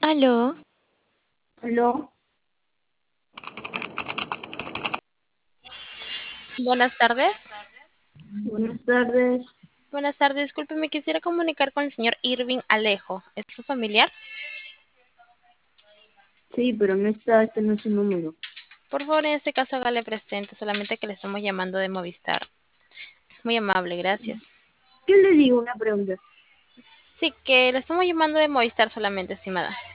Aló, Aló, Buenas tardes. buenas tardes. Buenas tardes, disculpe, me quisiera comunicar con el señor Irving Alejo. ¿Es su familiar? Sí, pero no está, este no es su número. Por favor, en este caso hágale presente, solamente que le estamos llamando de Movistar. Muy amable, gracias. ¿Qué le digo? Una pregunta. Sí, que le estamos llamando de Movistar solamente, estimada.